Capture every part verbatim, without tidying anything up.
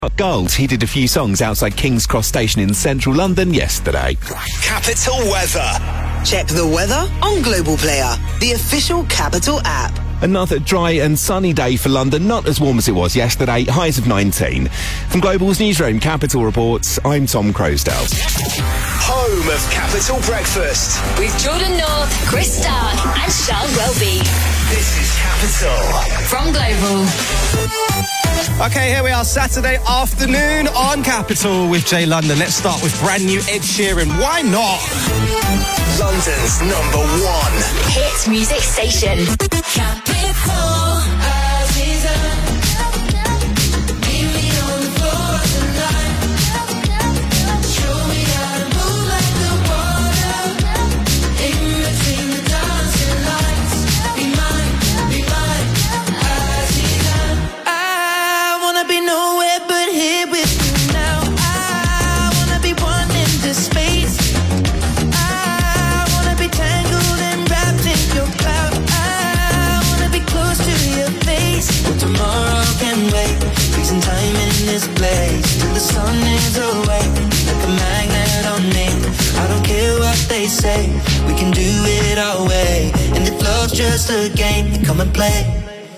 Gold. He did a few songs outside King's Cross Station in central London yesterday. Capital Weather. Check the weather on Global Player, the official Capital app. Another dry and sunny day for London, not as warm as it was yesterday, highs of nineteen. From Global's newsroom, Capital Reports, I'm Tom Crosdale. Home of Capital Breakfast. With Jordan North, Chris Stark and Sean Welby. This is Capital. From Global. Okay, here we are, Saturday afternoon on Capital with Jay London. Let's start with brand new Ed Sheeran. Why not? London's number one hit music station. Capital. Place till the sun is away, like a magnet on me. I don't care what they say, we can do it our way. And if love's just a game, then come and play.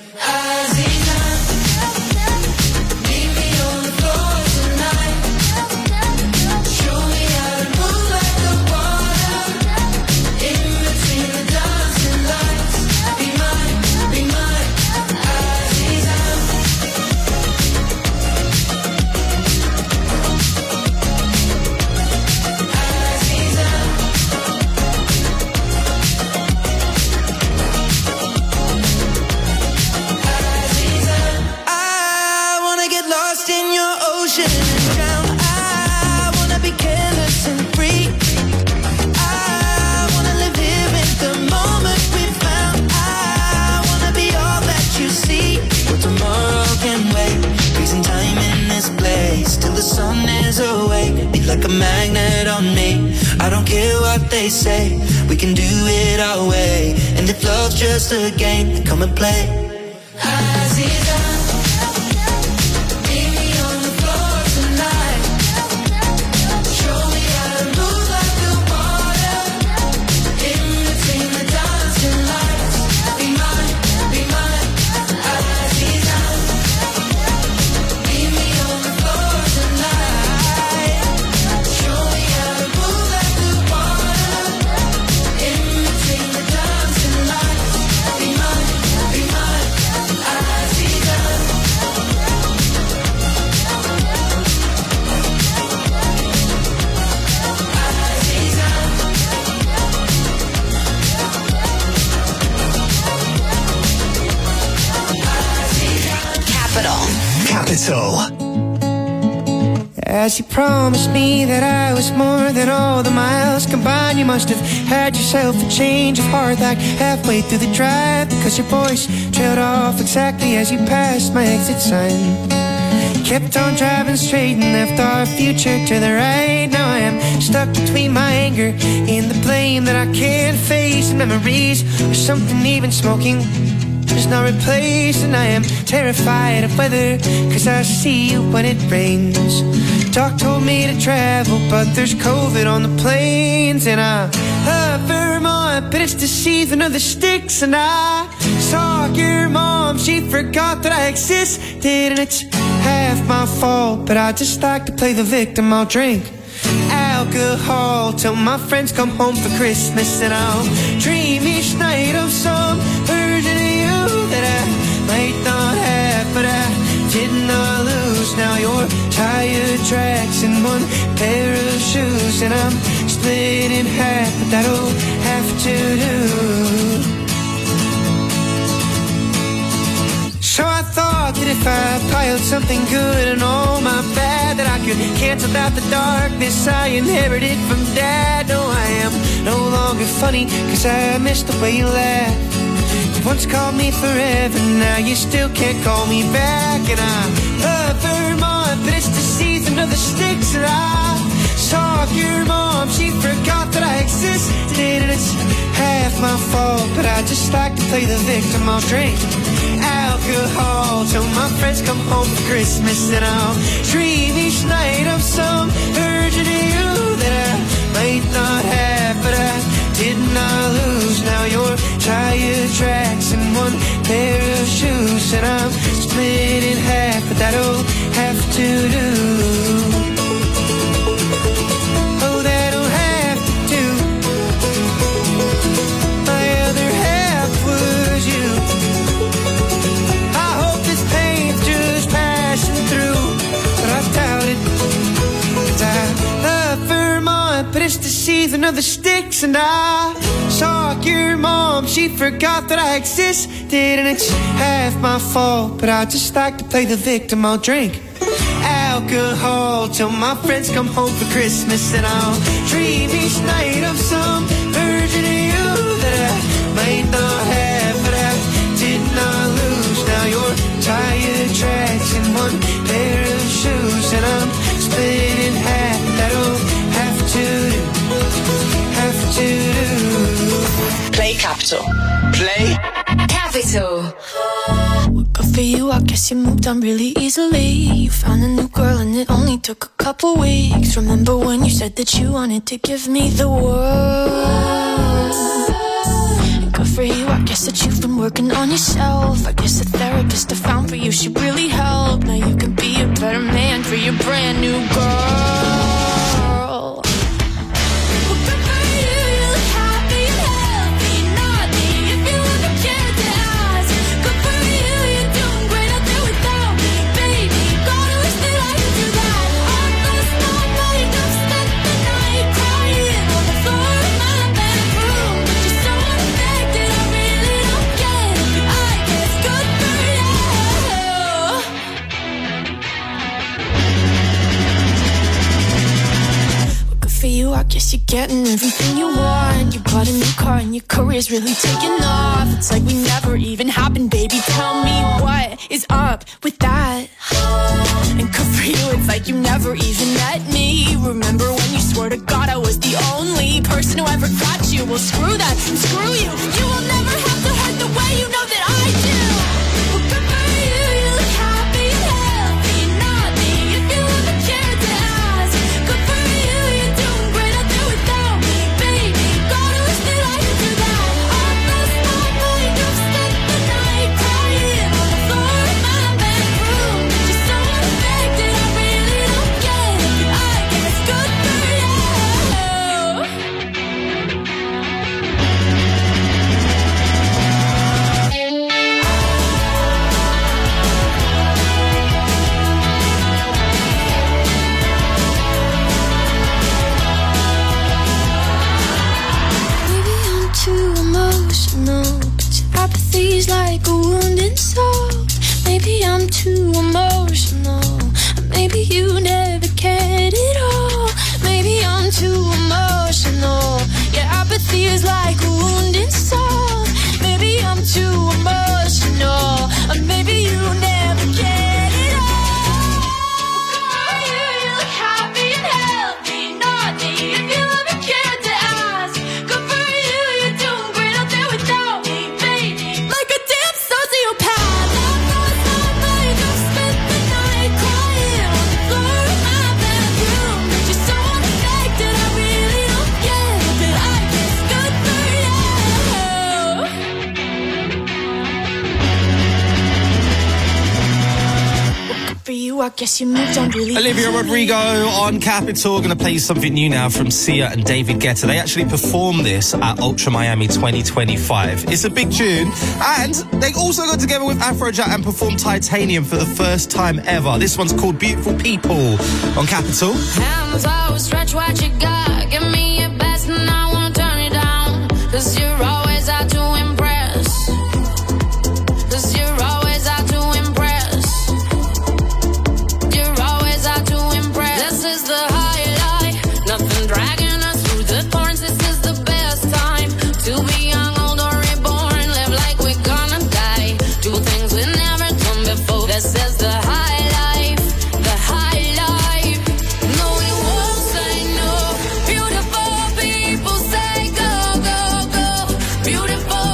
Like a magnet on me. I don't care what they say, we can do it our way. And if love's just a game, then come and play. As you promised me that I was more than all the miles combined, you must have had yourself a change of heart like halfway through the drive, because your voice trailed off exactly as you passed my exit sign. Kept on driving straight and left our future to the right. Now I am stuck between my anger and the blame that I can't face, and memories or something even smoking is not replaced. And I am terrified of weather, cause I see you when it rains. Doc told me to travel, but there's COVID on the planes. And I love Vermont, but it's the season of the sticks. And I saw your mom, she forgot that I existed. And it's half my fault, but I just like to play the victim. I'll drink alcohol till my friends come home for Christmas. And I'll dream each night of some version of you that I might not have, but I did not lose. Now your tire tracks in one pair of shoes, and I'm split in half, but that'll have to do. So I thought that if I piled something good and all my bad, that I could cancel out the darkness I inherited from Dad. No, I am no longer funny, cause I missed the way you laughed. You once called me forever, now you still can't call me back. And I love Vermont, but it's the season of the sticks. And I saw your mom, she forgot that I existed. And it's half my fault, but I just like to play the victim. I'll drink alcohol till my friends come home for Christmas, and I'll dream each night of some version of you that I might not have, but I did not lose. Now you're tire tracks and one pair of shoes, and I'm split in half, but that'll have to do. Oh, that'll have to do. My other half was you. I hope this pain's just passing through, but I doubt it, 'cause I love Vermont, but it's the season of the sticks, and I saw your mom, she forgot that I existed, and it's half my fault, but I just like to play the victim. I'll drink alcohol till my friends come home for Christmas, and I'll dream each night of some version of you that I might not have, but I did not lose. Now you're tire tracks and one pair of shoes, and I'm split in half. That'll have to do, have to do. Play Capital. Play Capital. Good for you, I guess you moved on really easily. You found a new girl and it only took a couple weeks. Remember when you said that you wanted to give me the world? Good for you, I guess that you've been working on yourself. I guess the therapist I found for you should really help. Now you can be a better man for your brand new girl. I guess you're getting everything you want. You bought a new car and your career's really taking off. It's like we never even happened, baby. Tell me what is up with that? And good for you, it's like you never even met me. Remember when you swore to God I was the only person who ever got you? Well, screw that, screw you. You will never have to hurt the way you know that I do. Well, good for you, you look happy and healthy. Not me, if you ever cared to ask. Good for you, you're doing great out there without me, baby. Gotta wish that I could do that. All last night, like I've spent the night crying on the floor of my bedroom. Just so unaffected, I really don't get it. I guess good for you. Maybe I'm too emotional, but your apathy's like a wounded soul. Maybe I'm too emotional, or maybe you never cared at all. Maybe I'm too emotional, your apathy is like a wounded soul. Maybe I'm too emotional, or maybe you never cared at all. You, you look happy and healthy, not me, if you ever cared to ask. Good for you, you're doing great out there without me, baby. Like a damn sociopath. That last night, like I've spent the night crying on the floor of my bedroom. Just so unaffected, I really don't get it, but I guess good for you. Good for you, I guess you moved on really Olivia easily. Rodrigo on Capital. Going to play you something new now from Sia and David Guetta. They actually performed this at Ultra Miami twenty twenty-five. It's a big tune, and they also got together with Afrojack and performed Titanium for the first time ever. This one's called Beautiful People on Capital. Hands out, stretch what you got. Give me your best and I won't turn it down. Cause you're always out to impress. Cause you're always out to impress. You're always out to impress. This is the highlight. Nothing dragging us through the thorns. This is the best time to be young, old or reborn. Live like we're gonna die. Do things we never done before. This is the high life. The high life. No, we won't say no. Beautiful people say go, go, go. Beautiful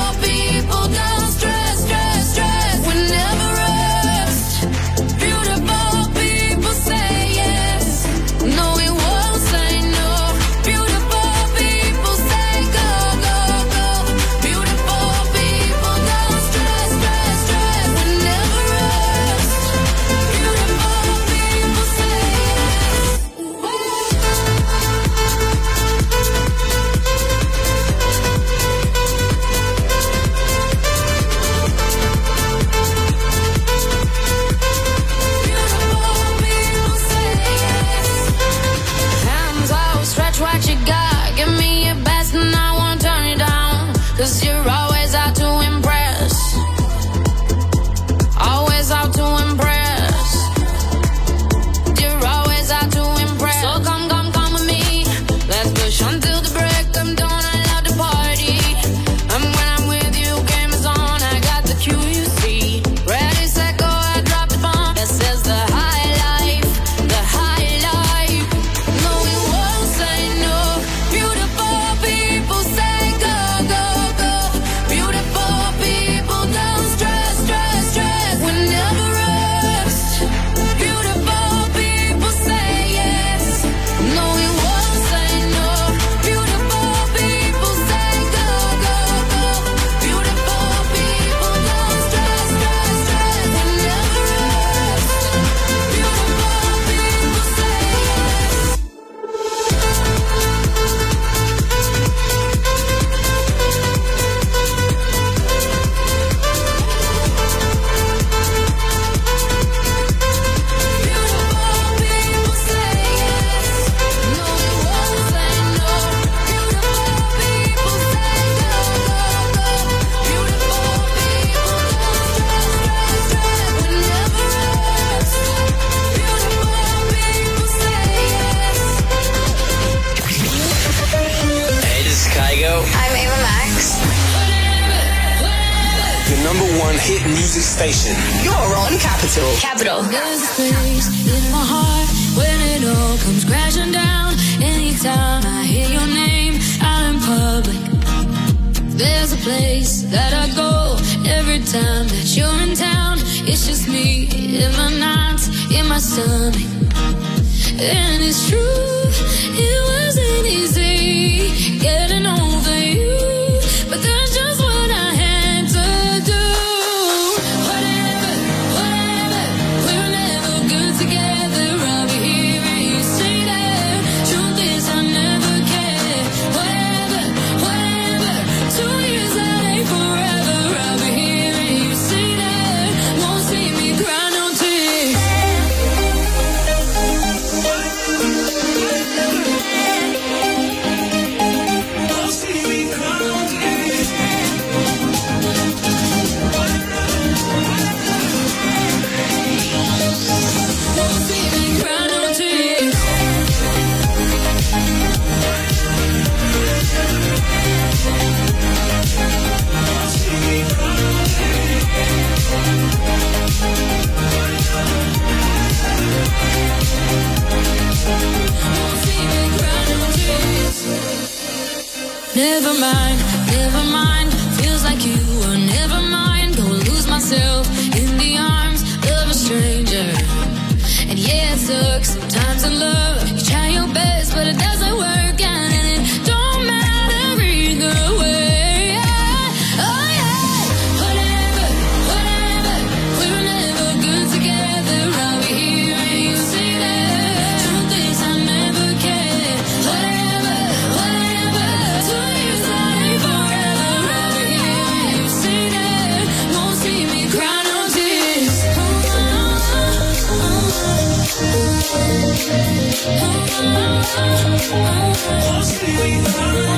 number one hit music station. You're on Capital. Capital. There's a place in my heart when it all comes crashing down. Anytime I hear your name out in public, there's a place that I go every time that you're in town. It's just me in my nights, in my stomach. And it's true, it wasn't easy getting over you, but that's just what I had to do. Whatever, whatever, we're never good together. I'll be here and you say that. Truth is I never cared. Whatever, whatever, two years that ain't forever. I'll be here and you say that. Won't see me cry no tears. Never mind, never mind. Feels like you were never mine. Go lose myself in the arms of a stranger. And yeah, it sucks sometimes in love. You try your best, but it doesn't work out, and it don't matter either way. Oh yeah, whatever, whatever. We were never good together. I'll be here and you say that. Truth is I never cared. Whatever, whatever. Two years that ain't forever. I'll be here and you say that. Won't see me cry no tears. Won't see me cry no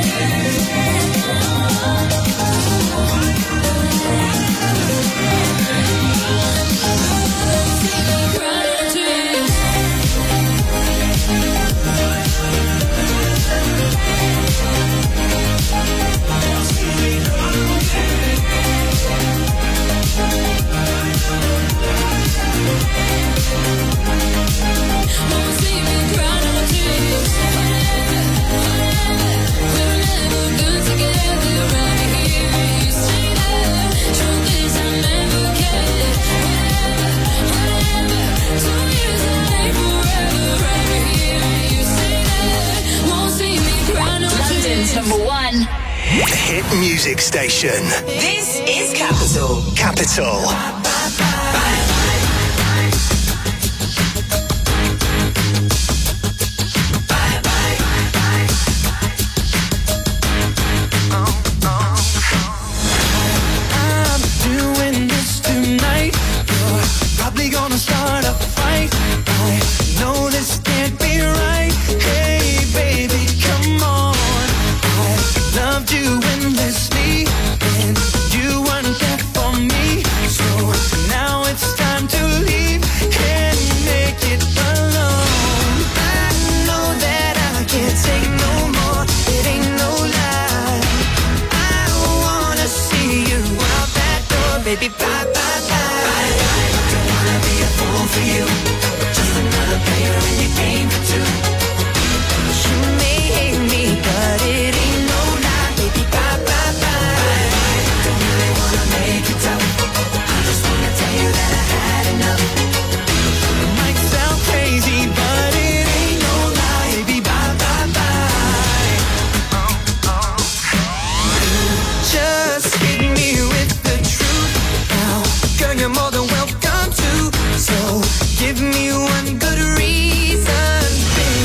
London's number one Hit music station. This is Capital. Capital. I'm doing this tonight. You're probably gonna start a fight. I know this can't be right. Hey, baby, come on. I loved you endlessly, and you weren't there for me. So now it's time to leave and make it alone. I know that I can't take no more. It ain't no lie. I wanna see you out that door, baby. Bye, bye, bye. Don't wanna be a fool for you. Just another player in your game for two. You may hate me, but it ain't no lie, baby. Bye, bye, bye. Don't really wanna make it tough. I just wanna tell you that I had enough. It might sound crazy, but it ain't no lie, baby. Bye, bye, bye. Just hit me with the truth now. Girl, you're more than welcome to. So give me one good reason, baby.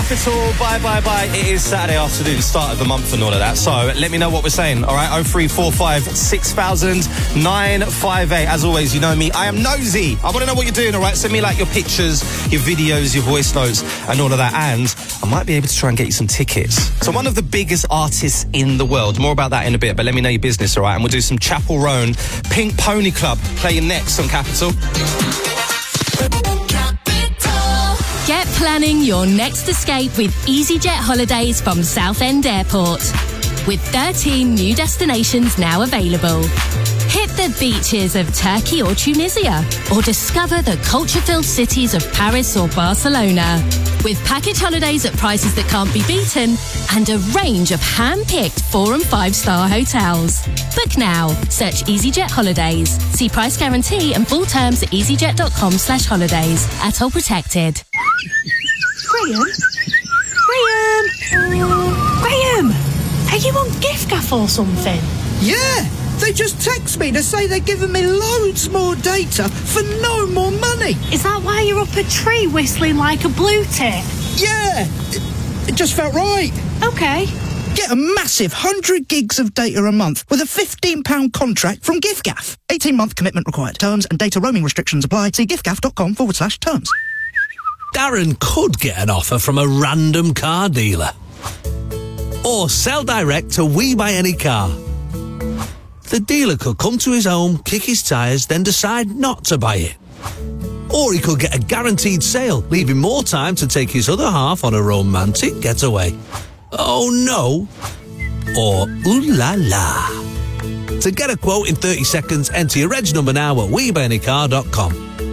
Capital, bye, bye, bye. It is Saturday afternoon, start of the month and all of that. So let me know what we're saying, all right? oh three four five, six thousand, nine five eight. As always, you know me, I am nosy. I want to know what you're doing, all right? Send me, like, your pictures, your videos, your voice notes, and all of that. And I might be able to try and get you some tickets. So one of the biggest artists in the world. More about that in a bit, but let me know your business, all right? And we'll do some Chapel Roan Pink Pony Club playing next on Capital. Get planning your next escape with EasyJet holidays from Southend Airport. With thirteen new destinations now available. Hit the beaches of Turkey or Tunisia, or discover the culture-filled cities of Paris or Barcelona. With package holidays at prices that can't be beaten, and a range of hand-picked four and five-star hotels. Book now. Search EasyJet Holidays. See price guarantee and full terms at easyjet.com slash holidays. At all protected. Graham? Graham? Graham? Are you on giffgaff or something? Yeah! They just text me to say they're giving me loads more data for no more money. Is that why you're up a tree whistling like a blue tit? Yeah! It, it just felt right. Okay. Get a massive one hundred gigs of data a month with a fifteen pound contract from giffgaff. eighteen month commitment required. Terms and data roaming restrictions apply. See giffgaff.com forward slash terms. Darren could get an offer from a random car dealer. Or sell direct to We Buy Any Car. The dealer could come to his home, kick his tyres, then decide not to buy it. Or he could get a guaranteed sale, leaving more time to take his other half on a romantic getaway. Oh no. Or ooh la la. To get a quote in thirty seconds, enter your reg number now at we buy any car dot com.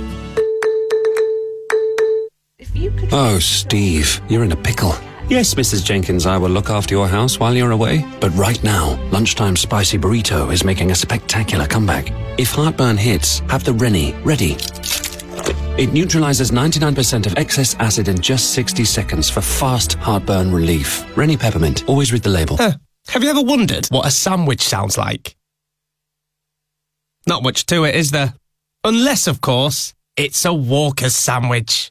Oh, Steve, you're in a pickle. Yes, Missus Jenkins, I will look after your house while you're away. But right now, Lunchtime Spicy Burrito is making a spectacular comeback. If heartburn hits, have the Rennie ready. It neutralizes ninety-nine percent of excess acid in just sixty seconds for fast heartburn relief. Rennie Peppermint, always read the label. Huh. Have you ever wondered what a sandwich sounds like? Not much to it, is there? Unless, of course, it's a Walker's sandwich.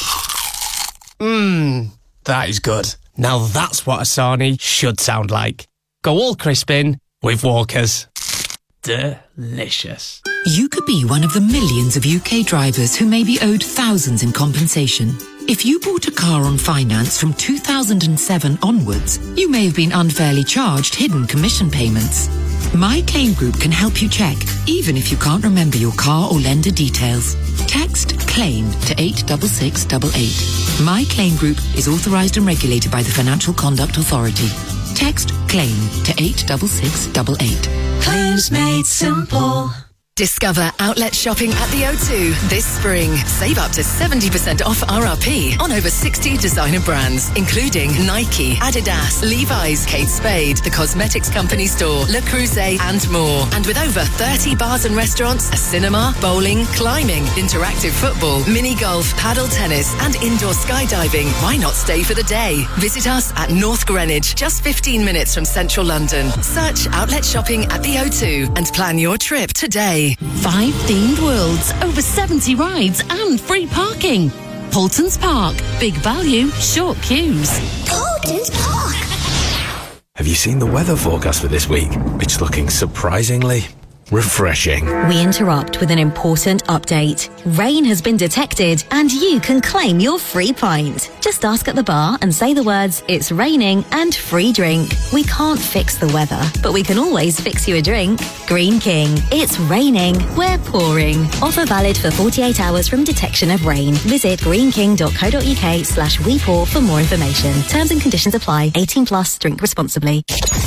Mmm, that is good. Now that's what a sarnie should sound like. Go all crisp in with Walker's. Delicious. You could be one of the millions of U K drivers who may be owed thousands in compensation. If you bought a car on finance from two thousand seven onwards, you may have been unfairly charged hidden commission payments. My Claim Group can help you check, even if you can't remember your car or lender details. Text CLAIM to eight six six eight eight. My Claim Group is authorised and regulated by the Financial Conduct Authority. Text CLAIM to eight six six eight eight. Claims made simple. Discover outlet shopping at the O two this spring. Save up to seventy percent off R R P on over sixty designer brands, including Nike, Adidas, Levi's, Kate Spade, The Cosmetics Company Store, Le Creuset, and more. And with over thirty bars and restaurants, a cinema, bowling, climbing, interactive football, mini golf, paddle tennis, and indoor skydiving, why not stay for the day? Visit us at North Greenwich, just fifteen minutes from central London. Search outlet shopping at the O two and plan your trip today. Five themed worlds, over seventy rides and free parking. Paultons Park, big value, short queues. Paultons Park. Have you seen the weather forecast for this week? It's looking surprisingly refreshing. We interrupt with an important update. Rain has been detected and you can claim your free pint. Just ask at the bar and say the words, "It's raining," and free drink. We can't fix the weather, but we can always fix you a drink. Green King. It's raining, we're pouring. Offer valid for forty-eight hours from detection of rain. Visit greenking.co.uk slash we pour for more information. Terms and conditions apply. eighteen plus, drink responsibly.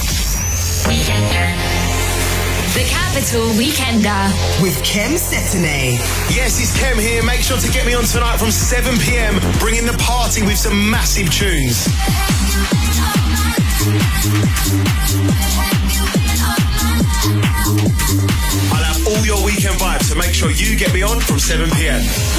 The Capital Weekender. With Kem Cetinay. Yes, it's Kem here. Make sure to get me on tonight from seven p.m. Bringing the party with some massive tunes. I'll have all your weekend vibes, so make sure you get me on from seven p.m.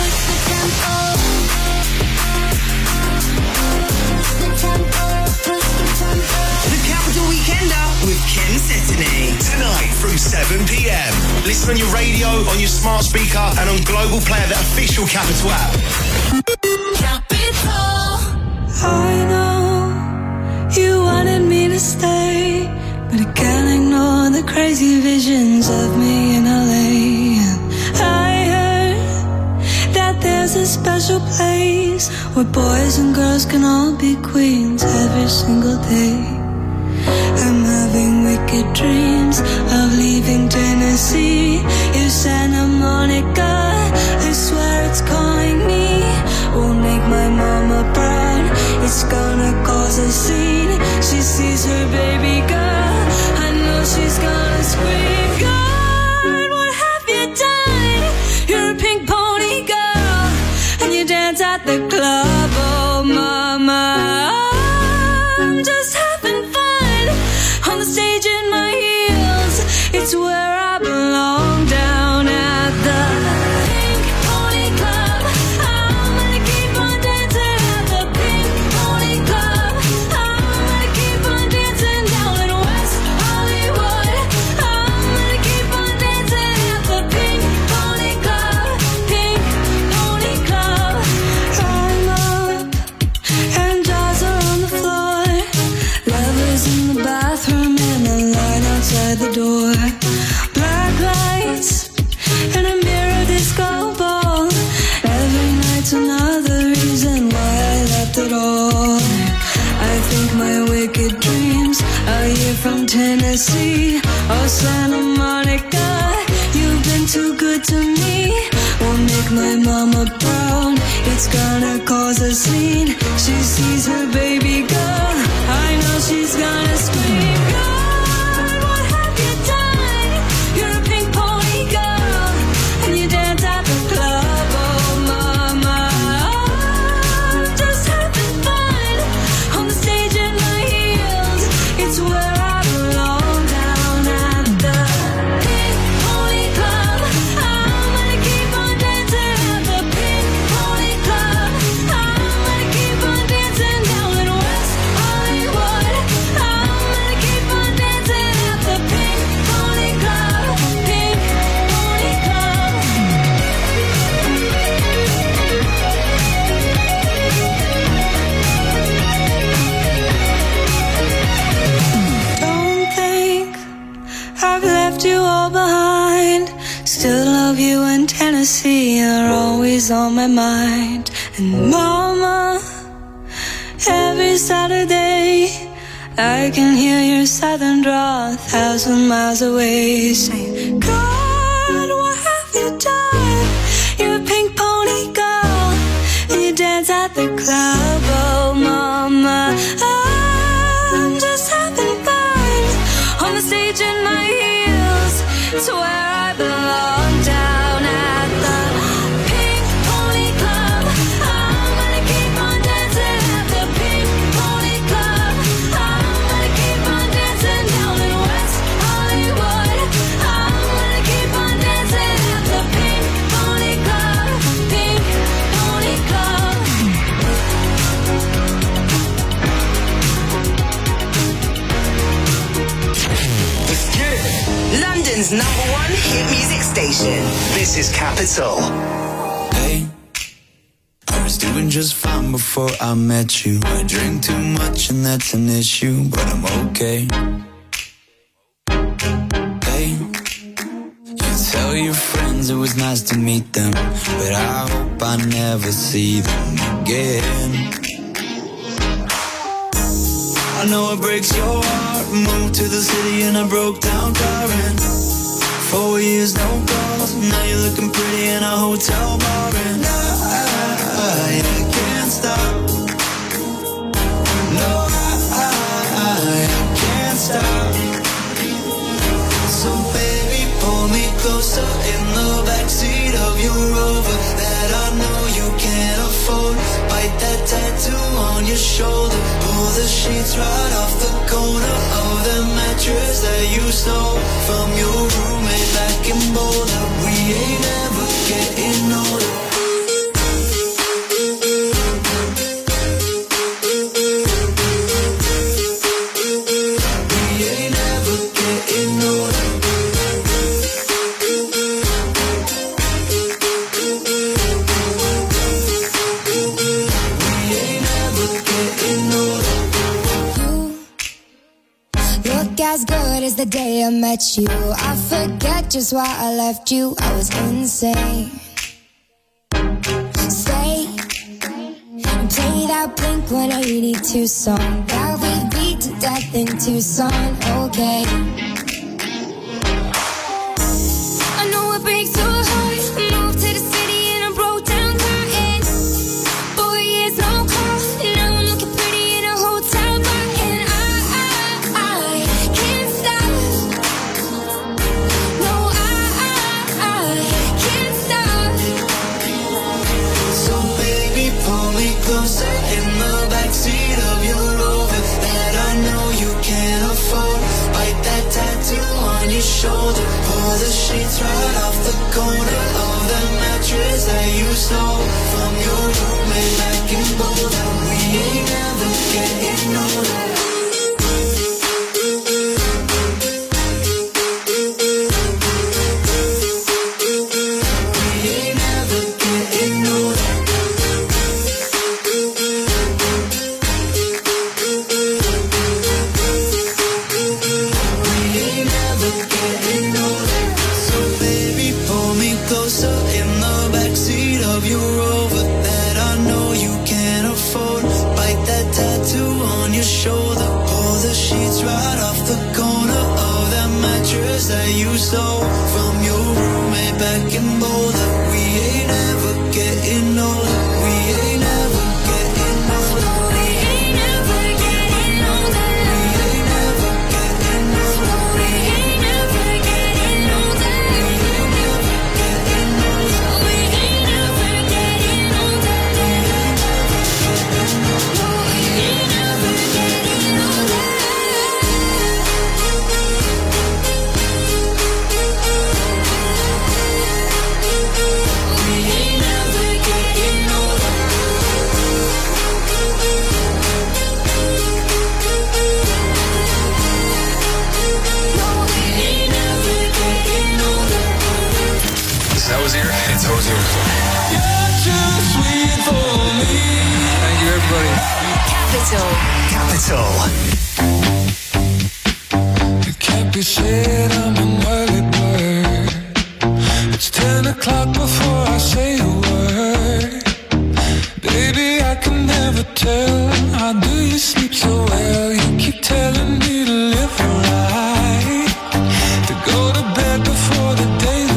The Capital Weekender with Kem Cetinay. Tonight from seven p.m. Listen on your radio, on your smart speaker, and on Global Player, the official Capital app. Capital. I know where boys and girls can all be queens every single day. I'm having wicked dreams of leaving Tennessee. If Santa Monica, I swear it's calling me. Won't make my mama proud, it's gonna cause a scene. She sees her baby girl, I know she's gonna scream. God, what have you done? You're a pink pony girl, and you dance at the club. Oh mama, I'm just having fun on the stage in my heels. It's where I belong, down at the Pink Pony Club. I'm gonna keep on dancing at the Pink Pony Club. I'm gonna keep on dancing down in West Hollywood. I'm gonna keep on dancing at the Pink Pony Club. Pink Pony Club. I'm up and jaws are on the floor. Lovers in the bathroom and a line outside the door. Black lights and a mirror disco ball. Every night's another reason why I left it all. I think my wicked dreams are here from Tennessee. Oh Santa Monica, you've been too good to me. Won't make my mama proud, it's gonna cause a scene. She sees her baby girl, I know she's gonna scream. God, what have you done? You're a pink pony girl, and you dance at the club. Oh mama, I'm just having fun on the stage in my heels. It's where I belong, down at the Pink Pony Club. I'm gonna keep on dancing at the Pink Pony Club. I'm gonna keep on dancing down in West Hollywood. I'm gonna keep on dancing at the Pink Pony Club. Pink Pony Club. Don't think I've left you all behind. Still love you in Tennessee, you're always on my mind. And mama, every Saturday I can hear your southern drawl a thousand miles away, saying, God, what have you done? You're a pink pony girl, and you dance at the club. Oh mama, I'm just having fun on the stage in my heels. It's where I belong, down at the Pink Pony Club. I'm gonna keep on dancing at the Pink Pony Club. I'm gonna keep on dancing down in West Hollywood. I'm gonna keep on dancing at the Pink Pony Club. Pink Pony Club. Let's get it. London's number one hit music station. This is Capital. Hey, I was doing just fine before I met you. I drink too much and that's an issue, but I'm okay. Hey, you tell your friends it was nice to meet them, but I hope I never see them again. I know it breaks your heart. Moved to the city and I broke down crying. Four years, no calls. Now you're looking pretty in a hotel bar, and I, I, I can't stop. No, I, I, I can't stop. So baby, pull me closer in the backseat of your Rover that I know you can't afford. Bite that tattoo on your shoulder. Pull the sheets right off the corner of the mattress that you stole from your roommate back in Boulder. We ain't ever getting older. We ain't ever getting older. We ain't ever getting older. Look as good as the day I met you. I forget just why I left you. I was insane. Stay and that Blink one eighty-two song that we beat to death in Tucson, okay. I know it breaks your heart. Moved to the city and I broke down crying. Four years, no call. Now I'm looking pretty in a hotel bar. And I, I, I can't stop. No, I, I, I can't stop. So baby, pull me closer in the backseat of your Rover that I know you can't afford. Bite that tattoo on your shoulder. Pull the sheets right off the corner of the mattress that you stole from your roommate back in Boulder. We ain't never getting older. Shoulder, pull the sheets right off the corner of that mattress that you stole from your roommate back in Boulder. We ain't ever getting older. We ain't ever getting older. We ain't ever getting older. We ain't ever getting older. We ain't ever getting older. We ain't ever getting older. We ain't ever getting older. We ain't ever getting older. Hozier. It's Hozier. You're too sweet for me. Thank you, everybody. Capital. Capital. It can't be said I'm an early bird. It's ten o'clock before I say a word. Baby, I can never tell. How do you sleep so well? You keep telling me to live right, to go to bed before the daylight.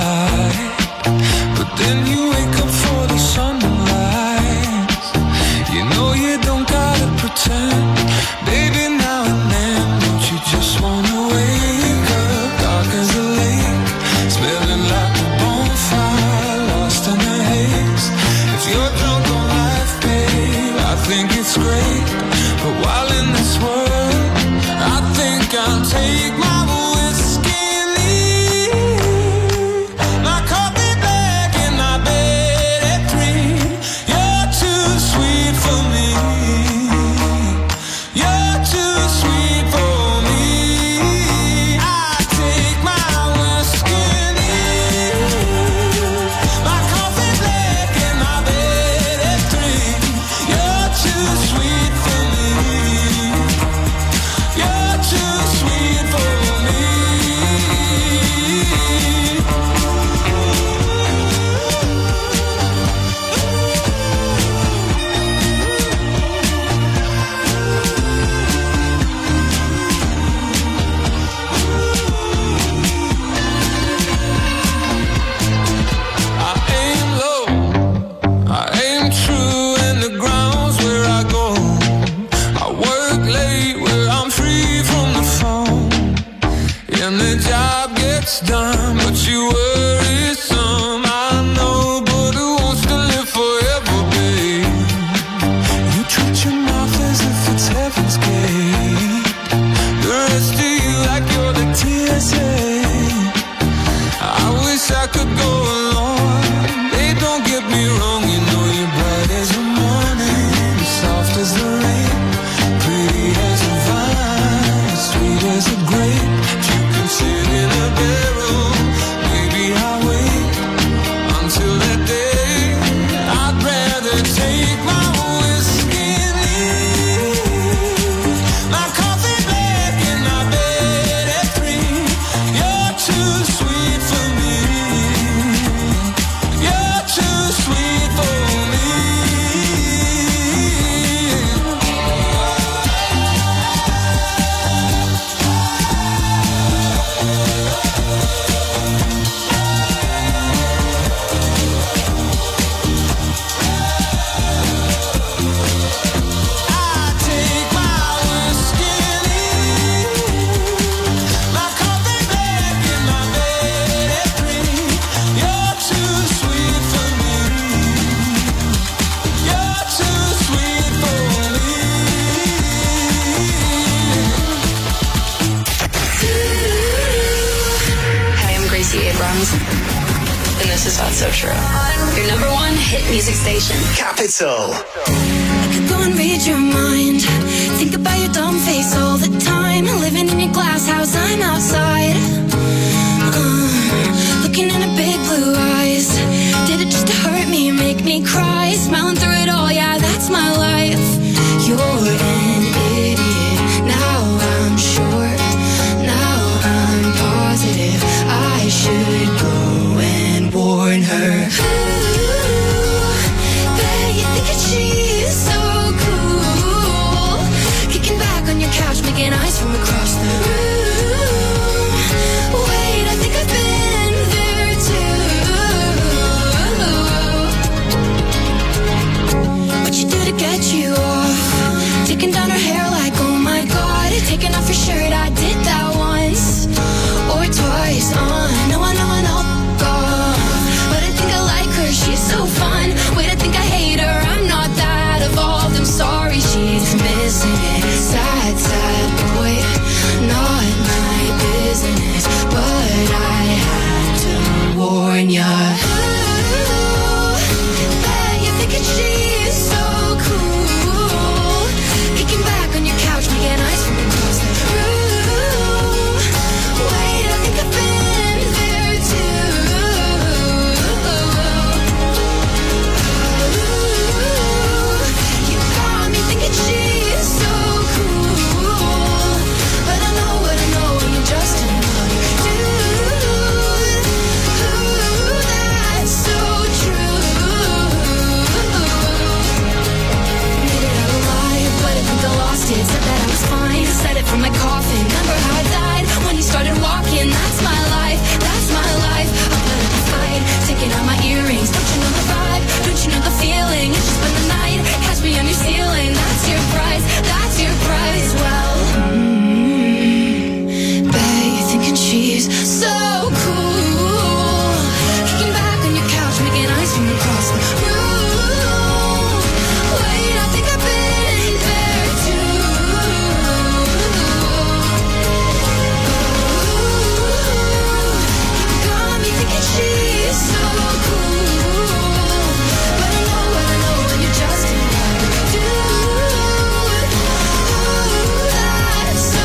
Then you wake up for the sunrise. You know you don't gotta pretend. Baby, now and then, don't you just wanna wake up? Dark as a lake, smelling like a bonfire, lost in the haze. If you're drunk on life, babe, I think it's great. But while in this world, I think I'll take my whiskey and leave. My coffee for me, you're too sweet for me. I take my whiskey and leave. My coffee black and my bed at three. You're too sweet for me. You're too sweet for me. Done, but you worry some. I know, but who wants to live forever, babe? You treat your mouth as if it's heaven's gate. The rest of you like you're the T S A. I wish I could go along. They don't get me wrong, you know you're bright as the morning, soft as the rain, pretty as a vine, sweet as a grape. You can sit in a barrel, maybe I'll wait. just sounds so true. Your number one hit music station. Capital. I could go and read your mind. Think about your dumb face all the time. Living in your glass house, I'm outside. Uh, looking in her big blue eyes. Did it just to hurt me, make me cry? Smiling through it all, yeah, that's my life. You're an idiot. Now I'm sure. Now I'm positive. I should go and warn her. Ooh, bet you think that she's so cool. Kicking back on your couch, making eyes from across the room. Wait, I think I've been there too. What you do to get you off? Taking down her hair like, oh my god. Taking off your shirt, I did that once or twice. Uh, no, I know, I know, God. But I think I like her, she's so fun. Wait, I think I hate her, I'm not that evolved. I'm sorry, she's missing it. Sad, sad boy, not my business. But I had to warn ya. Ooh, bet you think that she's so cool. Kicking back on your couch, making eyes from across the room. Wait, I think I've been there too. Ooh, you got me thinking she's so cool. But I know what I know, and you're just another dude. Ooh, that's so true. Made it out alive, but I think I lost it. Said that I was fine, said it from my coffin. Remember how I died when you started walking? That's my life, that's my life. I put up a fight, taking out my earrings. Don't you know the vibe? Don't you know the feeling? It's just been the night, catch me on your ceiling. That's your price, that's your price. Well, mm, bet you're thinking she's so cool. Kicking back on your couch, making eyes from across the room. Wait, I think I've been there too. Got me thinking she's so cool. But I know what I know, and you're just another dude. Ooh, that's so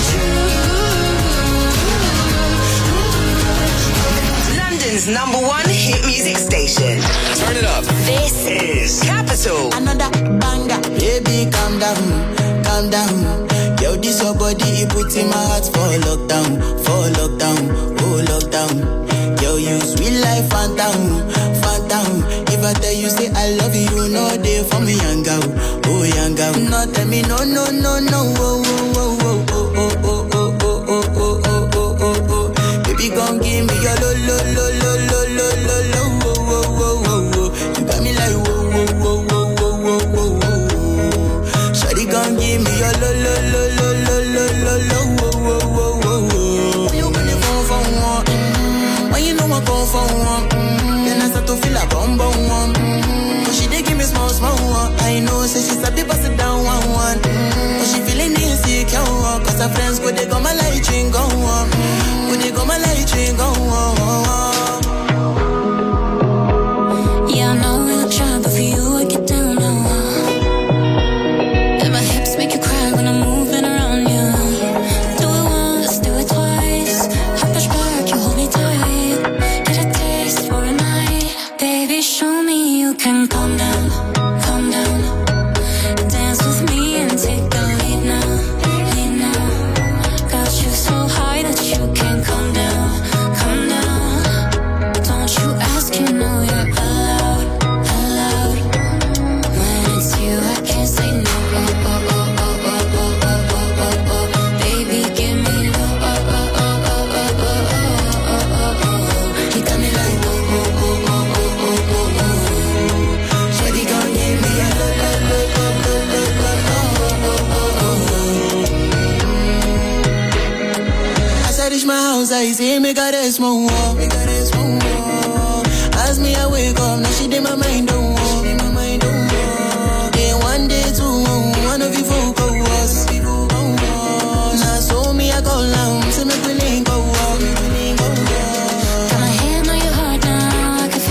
true. London's number one hit music station. Turn it up. This is Capital. Another banger. Baby, calm down, calm down. Yo, this your body, it puts in my heart for lockdown, for lockdown, oh lockdown. Yo, you sweet life, phantom, phantom. If I tell you, say I love you, no day for me, young girl, oh young girl. No, tell me, no, no, no, no, oh, oh, oh, oh, oh, oh, oh, oh, oh, oh, oh, oh, oh, oh. Baby, gon' give me your lo, lo, lo, lo, lo, lo, lo, lo, oh, oh, oh, oh, oh. You got me like, whoa, whoa, whoa, whoa, whoa, whoa, whoa, whoa. Shawty gon' give me your lo, lo, lo, lo, lo, lo, lo, lo, whoa, whoa, whoa, whoa, whoa. When you gonna phone for one? Mm-hmm. When you know I go for one? Mm-hmm. Then I start to feel a bum bum one. Mm-hmm. But she dey give me small small one. I know, say she sabi pass it down one one. Mm-hmm. But she feeling insecure, cause her friends go they go my light ring go on. Go they go my light ring go on. Yeah, I know we look shy, but for you I get down now. And my hips make you cry when I'm moving around you. Do it once, do it twice. I push back, you hold me tight. Get a taste for a night. Baby, show me you can calm down, calm down. Dance with me and take the lead now, lead now. Got you so high that you can't come down, come down. Don't you ask, you know you're allowed, allowed. When it's you, I can't say no. Oh, oh, oh, oh, oh, oh, oh, oh, oh, oh. Baby, give me low. Oh, oh, oh, oh, oh, oh, oh, oh, oh, oh. You got me like whoa, whoa, whoa, whoa, whoa, whoa, whoa, whoa. Shawty gon' give me a low, low, low, low, low, low, low, oh, oh, oh, oh. As I reach my house, I see me got a small wall, me got a small wall. As me I wake up, now she did my mind don't walk, my mind don't walk. Day one, day two, one of you folk go was. Now so me I go down, say me we link go walk, me we link go walk. Got my hand on your heart now, I can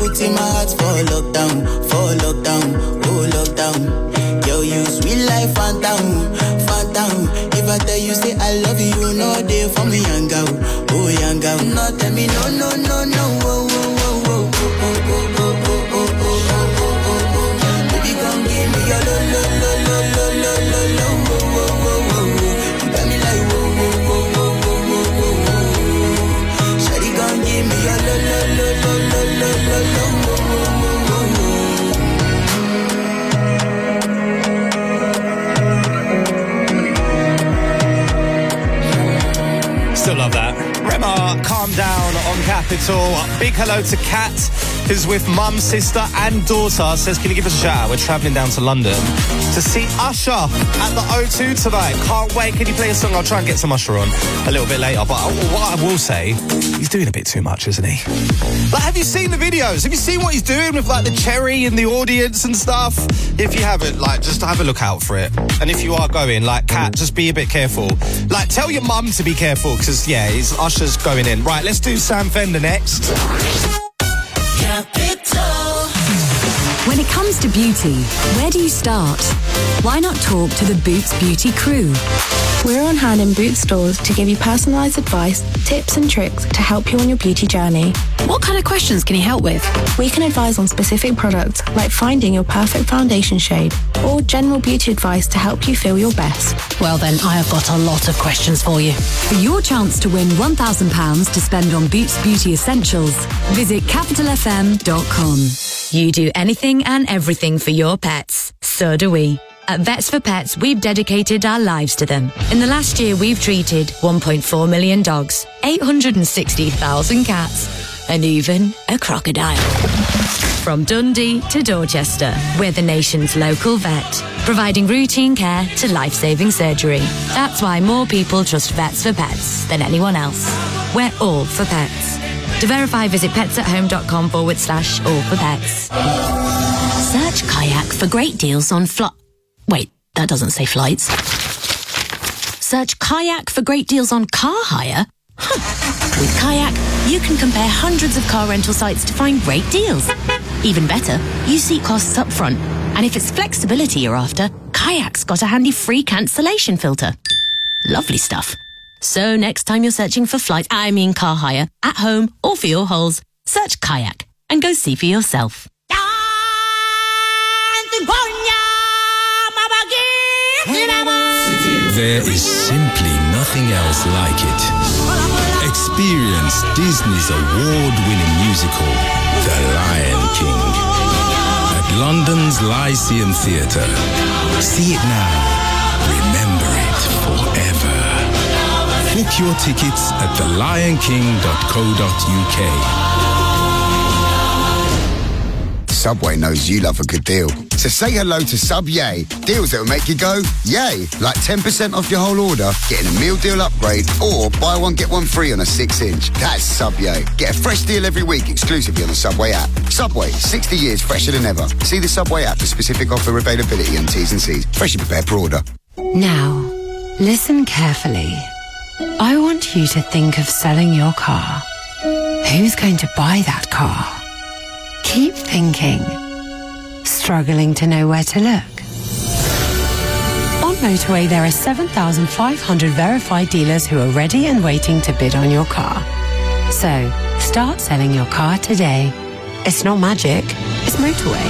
put in my heart for lockdown, for lockdown, oh lockdown. Yo, you sweet life, phantom, phantom. If I tell you say I love you, you know they for me, young girl, oh young girl. No, tell me no, no, no, no, oh, oh, oh, oh, oh, oh, oh, oh, oh, oh, oh, oh. Baby, come give me your lo, lo, lo, lo, lo, lo, lo, lo, oh, oh, oh, oh. You got me like whoa, whoa, whoa, whoa, whoa, whoa, whoa. Shawty, come give me your lo, lo, lo, lo, lo, lo, lo, lo, oh, oh, oh, oh. Still love that. Rema, Calm Down on Capital. Big hello to Kat, who's with mum, sister and daughter. Says, can you give us a shout out? We're travelling down to London to see Usher at the O two tonight. Can't wait. Can you play a song? I'll try and get some Usher on a little bit later. But what I will say, he's doing a bit too much, isn't he? Like, have you seen the videos? Have you seen what he's doing with, like, the cherry in the audience and stuff? If you haven't, like, just have a look out for it. And if you are going, like, Kat, just be a bit careful. Like, tell your mum to be careful, because, yeah, his Usher's going in. Right, let's do Sam Fender next. When it comes to beauty, where do you start? Why not talk to the Boots Beauty crew? We're on hand in Boots stores to give you personalised advice, tips and tricks to help you on your beauty journey. What kind of questions can you help with? We can advise on specific products like finding your perfect foundation shade or general beauty advice to help you feel your best. Well then, I have got a lot of questions for you. For your chance to win one thousand pounds to spend on Boots Beauty Essentials, visit capital f m dot com. You do anything and everything for your pets. So do we. At Vets for Pets, we've dedicated our lives to them. In the last year, we've treated one point four million dogs, eight hundred sixty thousand cats, and even a crocodile. From Dundee to Dorchester, we're the nation's local vet, providing routine care to life-saving surgery. That's why more people trust Vets for Pets than anyone else. We're all for pets. To verify, visit petsathome.com forward slash all for pets. Search Kayak for great deals on flight. Wait, that doesn't say flights. Search Kayak for great deals on car hire. Huh. With Kayak, you can compare hundreds of car rental sites to find great deals. Even better, you see costs up front. And if it's flexibility you're after, Kayak's got a handy free cancellation filter. Lovely stuff. So next time you're searching for flights, I mean car hire, at home or for your hauls, search Kayak and go see for yourself. There is simply nothing else like it. Experience Disney's award-winning musical, The Lion King, at London's Lyceum Theatre. See it now. Remember it forever. Book your tickets at the lion king dot co dot u k. Subway knows you love a good deal. So say hello to Sub Yay. Deals that will make you go, yay. Like ten percent off your whole order, getting a meal deal upgrade, or buy one, get one free on a six inch. That's Sub Yay. Get a fresh deal every week exclusively on the Subway app. Subway, sixty years fresher than ever. See the Subway app for specific offer availability and T's and C's. Freshly prepared per order. Now, listen carefully. I want you to think of selling your car. Who's going to buy that car? Keep thinking. Struggling to know where to look? On Motorway, there are seven thousand five hundred verified dealers who are ready and waiting to bid on your car. So, start selling your car today. It's not magic, it's Motorway.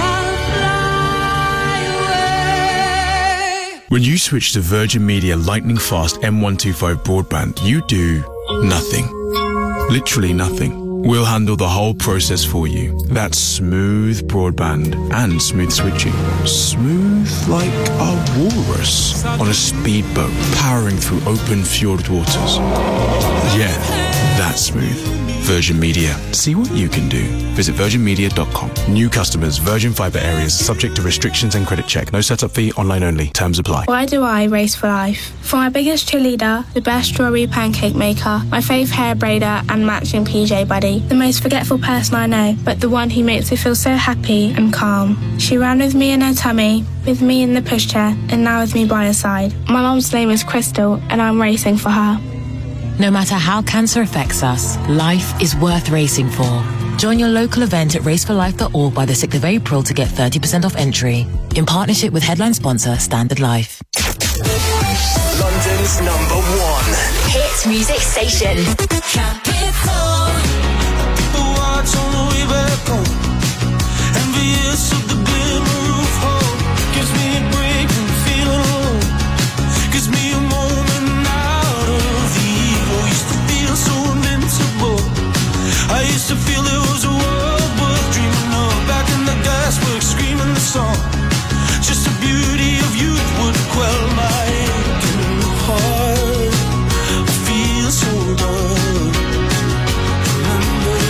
When you switch to Virgin Media Lightning Fast M one twenty-five broadband, you do nothing. Literally nothing. We'll handle the whole process for you. That's smooth broadband and smooth switching. Smooth like a walrus on a speedboat powering through open fjord waters. Yeah, that's smooth. Virgin Media. See what you can do. Visit virgin media dot com. New customers, Virgin Fibre areas, subject to restrictions and credit check. No setup fee, online only. Terms apply. Why do I race for life? For my biggest cheerleader, the best strawberry pancake maker, my fave hair braider and matching P J buddy, the most forgetful person I know, but the one who makes me feel so happy and calm. She ran with me in her tummy, with me in the pushchair, and now with me by her side. My mum's name is Crystal, and I'm racing for her. No matter how cancer affects us, life is worth racing for. Join your local event at race for life dot org by the sixth of April to get thirty percent off entry. In partnership with headline sponsor Standard Life. London's number one hit music station. Capital. People watch on the way back home. Envious of the glimmer of hope. Gives me a break from feeling alone. Gives me a moment out of the evil. Used to feel so invincible. I used to feel it was a world worth dreaming of. Back in the gasworks, screaming the song. Just the beauty of youth would quell my aching heart. I feel so done. Remember,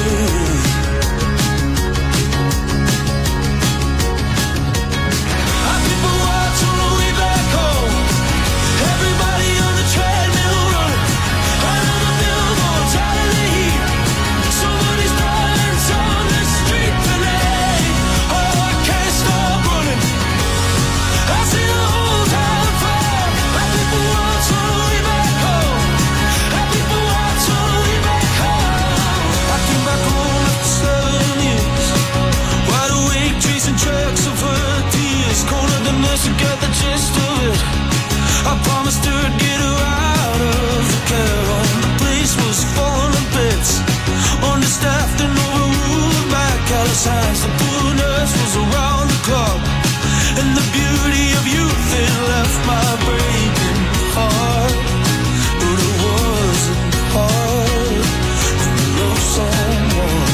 our people watch on the way back home. Everybody on the treadmill running. Another billboard's out of the heat. Somebody's violence on the street today. Oh, I can't stop running. I see the whole town fall. Our people watch on the way back home. Our people watch on the way back home. I came back home after seven years. Wide awake, tracing tracks of her tears. Colder than this, to get the gist of it. I promised her I'd get her out of the care home. The place was falling to bits. Understaffed and overruled by callous hands. The poor nurse was around the clock. And the beauty of youth, it left my breaking heart. But it wasn't hard to love someone.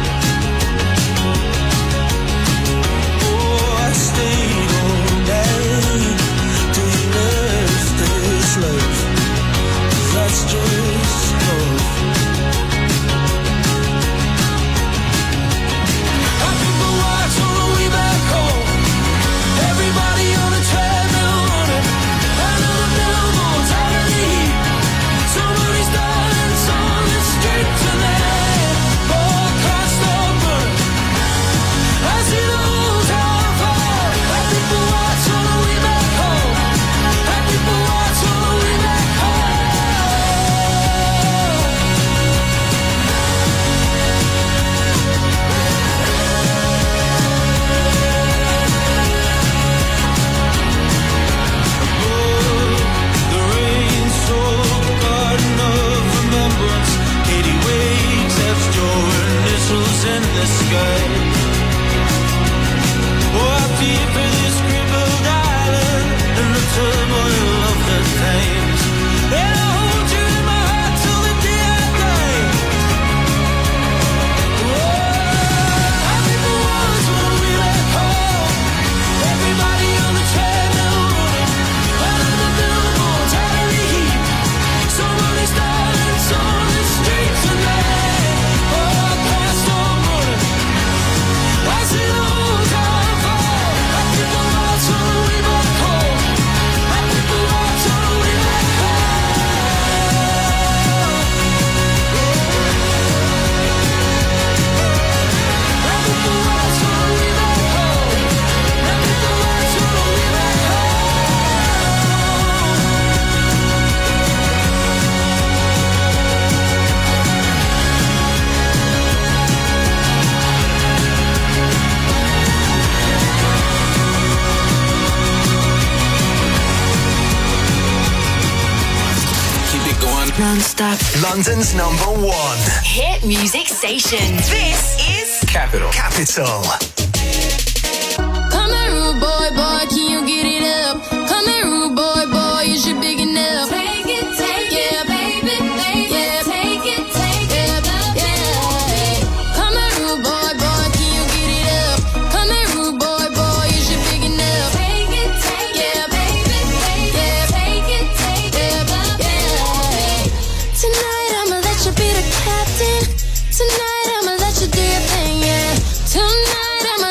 Oh, I stayed all day till you left this life. That's just love. Our people watch on the way back home. Everybody on the treadmill running. Another billboard's out of the heat. Somebody's violence on the street tonight. Oh, I can't stop running. I see the whole town fall. Our people watch on the way back home. Our people watch on the way back home. The rain-soaked garden of remembrance. Katie waves, F's your initials in the sky. Oh, I fear for this crippled island and the turmoil of the times. And I hold you in my heart till the day I die. Oh, our people watch on the way back home. Everybody on the treadmill running. Another billboard's out of the heat. Somebody's violence on the street tonight. Oh, I can't stop running. I see the whole town fall. Our people watch on the way back home. Our people watch on the way back home. Our people watch on the way back home. Our people watch on the way back Keep it going non-stop. London's number one Hit music station. This is Capital. Capital. Come here, rude boy, boy, can you get it up? Come here, rude boy, boy, is you big enough? Take it, take it, baby, baby, yeah. Take it, take it, yeah. Come here, rude boy, boy, can you get it up? Come here, rude boy, boy, is you big enough? Take it, take it, baby, baby, yeah. Take it, take it, yeah. Tonight I'ma let you be the captain. Tonight I'ma let you do your thing, yeah. Tonight I'ma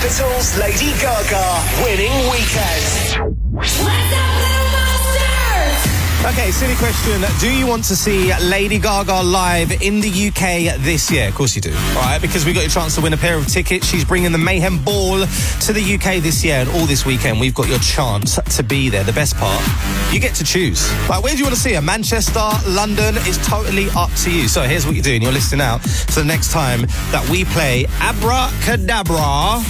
Capital's Lady Gaga winning weekend. Okay, silly question. Do you want to see Lady Gaga live in the U K this year? Of course you do. All right, because we got your chance to win a pair of tickets. She's bringing the Mayhem Ball to the U K this year, and all this weekend we've got your chance to be there. The best part, you get to choose. Like, where do you want to see her? Manchester, London? It's totally up to you. So here's what you do, and you're listening out for the next time that we play Abracadabra.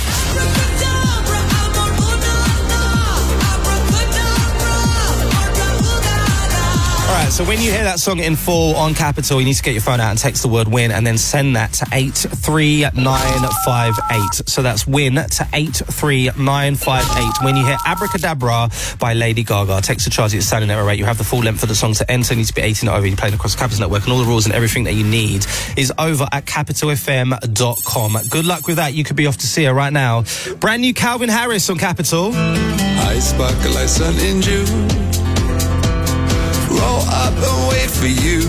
All right, so when you hear that song in full on Capital, you need to get your phone out and text the word WIN and then send that to eight three nine five eight. So that's WIN to eight three nine five eight. When you hear Abracadabra by Lady Gaga, text the charge at standing error rate. You have the full length of the song to enter. You need to be eighteen or over. You're playing across the Capital Network, and all the rules and everything that you need is over at capital f m dot com. Good luck with that. You could be off to see her right now. Brand new Calvin Harris on Capital. I sparkle like sun in June. Roll up and wait for you.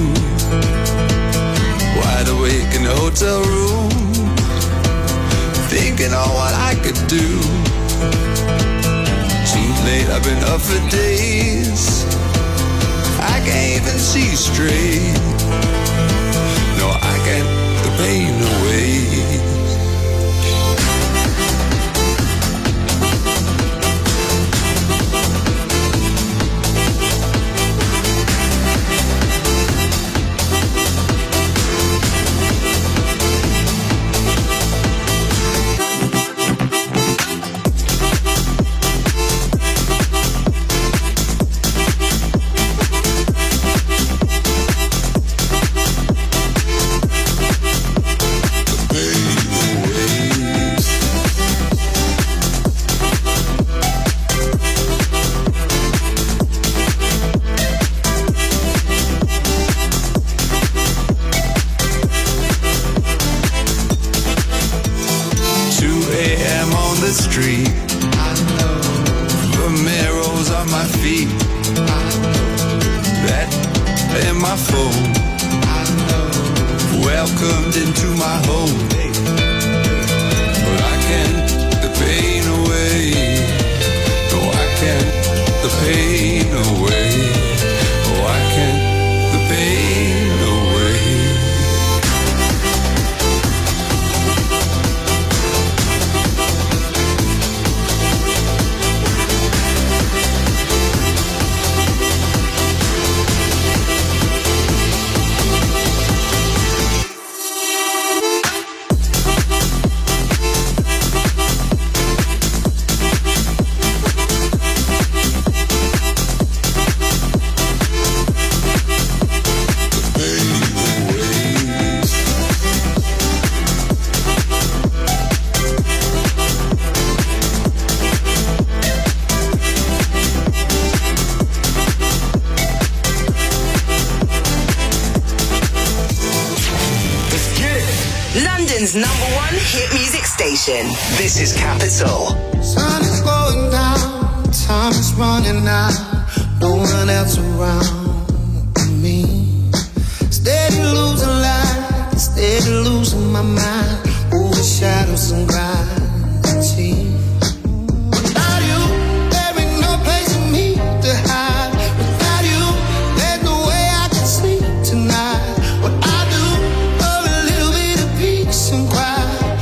Wide awake in the hotel room, thinking on what I could do. Too late, I've been up for days. I can't even see straight. No, I can't put the pain away. This is Capital. Sun is going down, time is running out, no one else around me. Steady losing light, steady losing my mind, overshadow some gravity. Without you, there ain't no place for me to hide. Without you, there's no way I can sleep tonight. What I do for a little bit of peace and quiet.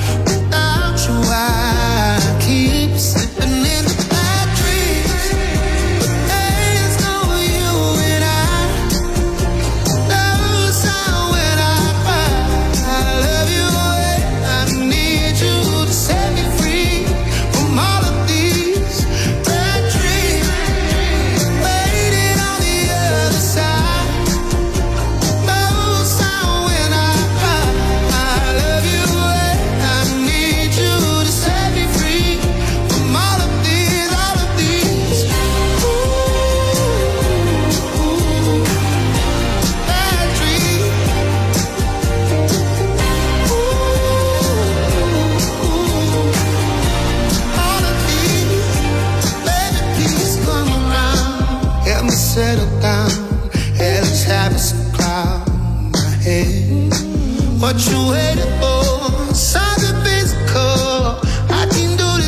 Settle down, hell is having some cloud in my head. What you waiting for? Something physical. I can do this.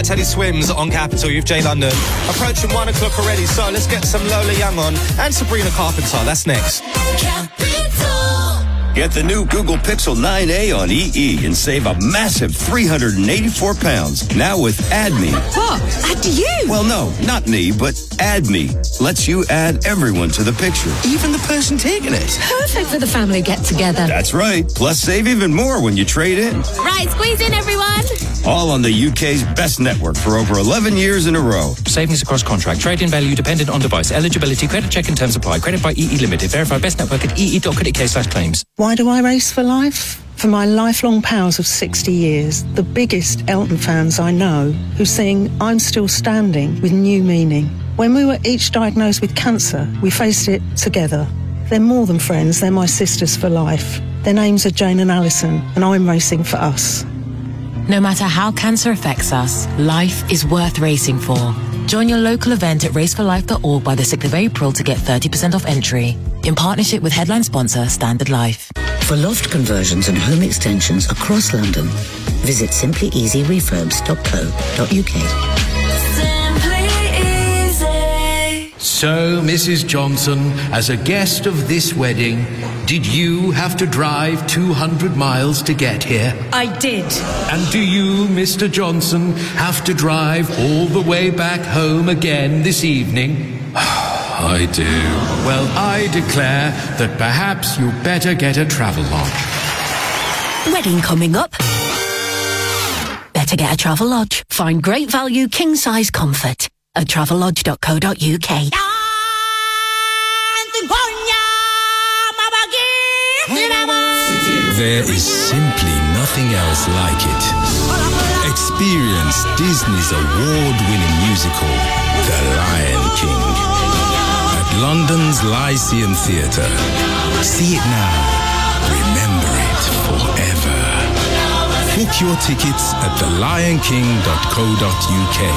Teddy Swims on Capital. You've Jay London. Approaching one o'clock already, so let's get some Lola Young on and Sabrina Carpenter. That's next. Get the new Google Pixel nine A on E E and save a massive three hundred eighty-four pounds. Now with Add Me. What? Add you? Well, no, not me, but Add Me. Lets you add everyone to the picture, even the person taking it. Perfect for the family get-together. That's right. Plus, save even more when you trade in. Right, squeeze in, everyone. All on the U K's best network for over eleven years in a row. Savings across contract. Trade-in value dependent on device. Eligibility, credit check and terms apply. Credit by E E Limited. Verify best network at e e dot co dot u k slash claims. Why do I race for life? For my lifelong pals of sixty years, the biggest Elton fans I know, who sing I'm Still Standing with new meaning. When we were each diagnosed with cancer, we faced it together. They're more than friends, they're my sisters for life. Their names are Jane and Alison, and I'm racing for us. No matter how cancer affects us, life is worth racing for. Join your local event at race for life dot org by the sixth of April to get thirty percent off entry. In partnership with headline sponsor Standard Life. For loft conversions and home extensions across London, visit simply easy refurbs dot co dot u k. So, Missus Johnson, as a guest of this wedding, did you have to drive two hundred miles to get here? I did. And do you, Mister Johnson, have to drive all the way back home again this evening? I do. Well, I declare that perhaps you better get a travel lodge. Wedding coming up. Better get a travel lodge. Find great value king-size comfort at travel lodge dot co dot u k. There is simply nothing else like it. Experience Disney's award-winning musical, The Lion King, at London's Lyceum Theatre. See it now. Remember it forever. Book your tickets at the lion king dot co dot u k.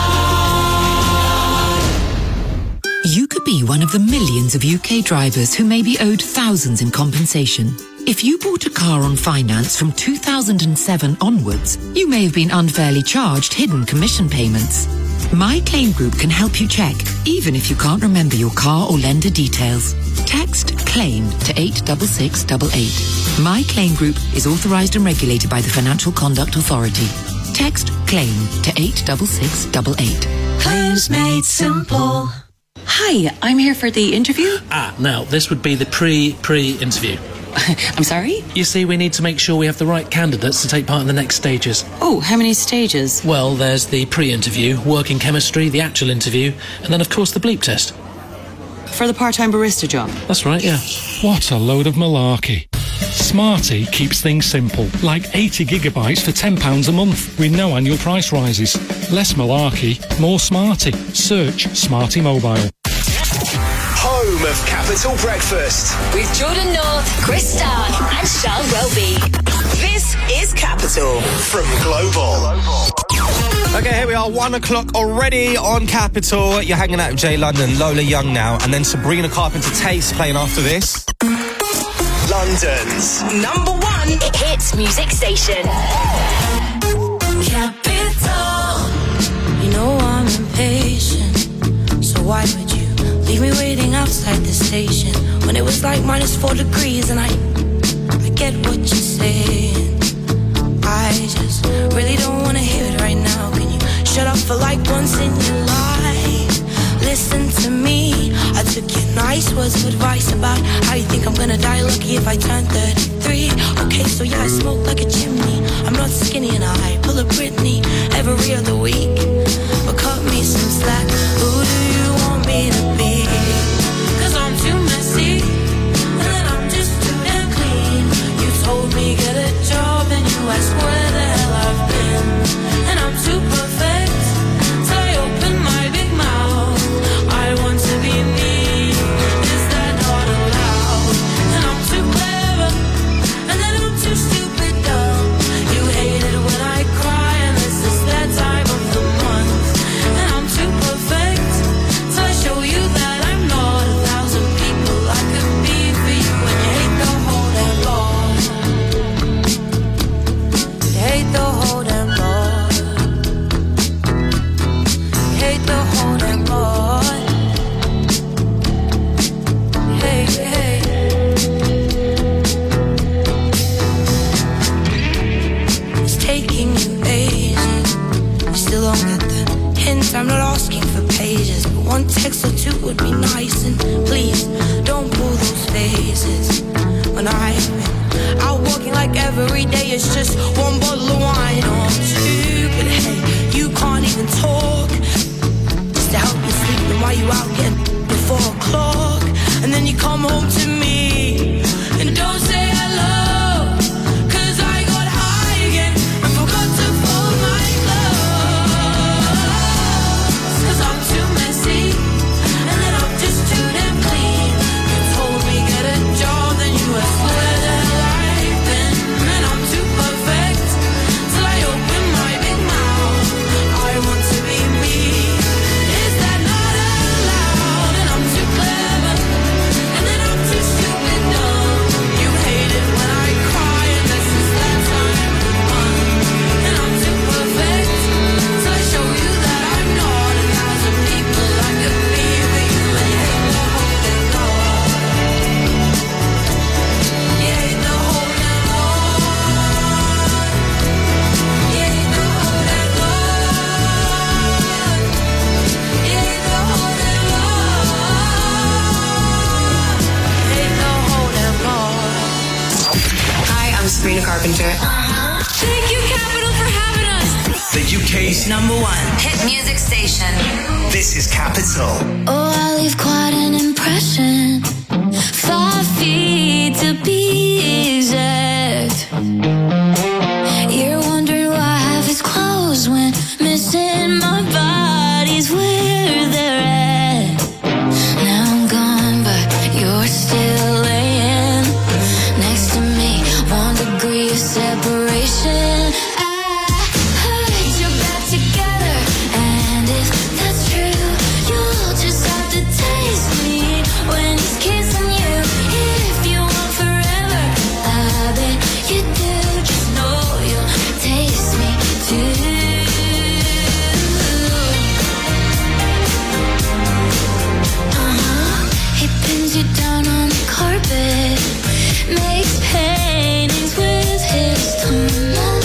You could be one of the millions of U K drivers who may be owed thousands in compensation. If you bought a car on finance from two thousand seven onwards, you may have been unfairly charged hidden commission payments. My Claim Group can help you check, even if you can't remember your car or lender details. Text CLAIM to eight six six eight eight. My Claim Group is authorised and regulated by the Financial Conduct Authority. Text CLAIM to eight six six eight eight. Claims made simple. Hi, I'm here for the interview. Ah, now, this would be the pre-pre-interview. I'm sorry? You see, we need to make sure we have the right candidates to take part in the next stages. Oh, how many stages? Well, there's the pre-interview, working chemistry, the actual interview, and then, of course, the bleep test. For the part-time barista job? That's right, yeah. What a load of malarkey. Smarty keeps things simple, like eighty gigabytes for ten pounds a month, with no annual price rises. Less malarkey, more Smarty. Search Smarty Mobile. Home of Capital Breakfast. With Jordan North, Chris Stark and Charles Welby. This is Capital. From Global. Okay, here we are, one o'clock already on Capital. You're hanging out with Jay London, Lola Young now, and then Sabrina Carpenter Taste playing after this. London's number one hits music station. Capital. You know I'm impatient, so why would you leave me waiting outside the station when it was like minus four degrees? And I, I get what you're saying. I just really don't want to hear it right now. Can you shut up for like once in your life? Listen to me. I took your nice words of advice about how you think I'm gonna die lucky if I turn thirty-three. Okay, so yeah, I smoke like a chimney. I'm not skinny and I pull a Britney every other week. But cut me some slack. Who do you want me to be? Cause I'm too messy, and then I'm just too damn clean. You told me get a job and you asked where the hell I've been. And I'm too perfect, so I open my big mouth. I want to be me, is that not allowed? And I'm too clever, and then I'm too stupid dumb. You hate it when I cry, and this is that time of the month. And I'm too perfect, so I show you that every day it's just one bottle of wine or two. But hey, you can't even talk. Just to help you sleep, then why you out getting before o'clock? And then you come home to me and don't say hello, 'cause I got high again and forgot to fold my clothes. 'Cause I'm too messy and then I'm just too damn clean. You told me get a job, then you asked where the hell I've been. And I'm too perfect till I open my big mouth. I want to be me. Is that not allowed? And I'm too clever and then I'm too stupid dumb. You hate it when I cry and this is that time of month. And I'm too perfect till I show you that I'm not. And there's some people I could be with you and you hate the whole damn lot. You hate the whole damn lot. You hate the whole damn lot. You hate the whole damn lot. Hate the whole damn lot. Hi, I'm Sabrina Carpenter. Thank you, Capital, for having us. The U K's number one Hit music station. This is Capital. Oh, I leave quite an impression. Five feet to be exact. You're wondering why I have his clothes when missing my body's where they're at. Now I'm gone, but you're still laying next to me. One degree of separation. I heard you're back together, and if that's true, you'll just have to taste me when he's kissing you. If you want forever, I bet you do. Just know you'll taste me too. Uh-huh. He pins you down on the carpet, makes paintings with his tongue.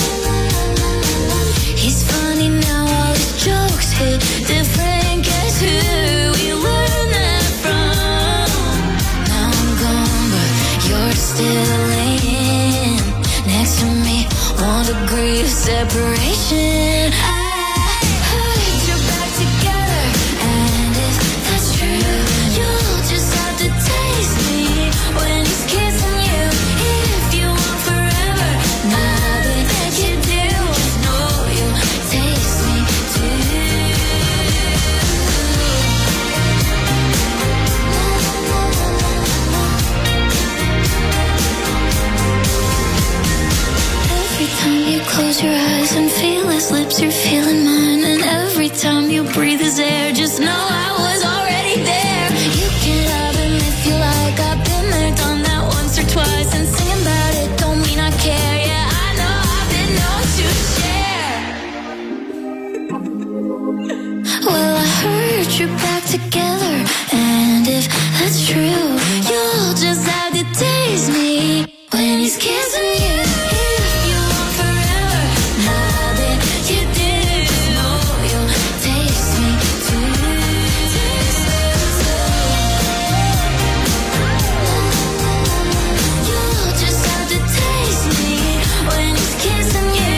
He's funny now, all his jokes hit different. Guess who we learned that from? Now I'm gone, but you're still laying next to me. One degree of separation. I heard you're back together, and if that's true, you'll just have to taste me when he's kissing you. If you want forever, I bet you do. Just know you'll taste me too. Every time you close your eyes and feel his lips, you're feeling mine. And every time you breathe his air, just know I was already there. You can have him if you like. I've been there, done that once or twice. And singing about it don't mean I care. Yeah, I know I've been known to share. Well, I heard you're back together, and if that's true, you'll just have to taste me when he's kissing you. If you want forever, I bet you do. Know you'll taste me too. You'll just have to taste me when he's kissing you.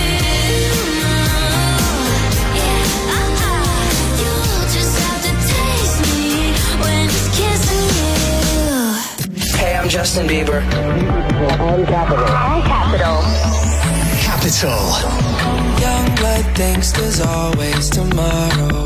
Yeah, uh-uh. You'll just have to taste me when he's kissing you. Hey, I'm Justin Bieber. I'm Capital. I'm Capital. Capital. Young blood thinks there's always tomorrow.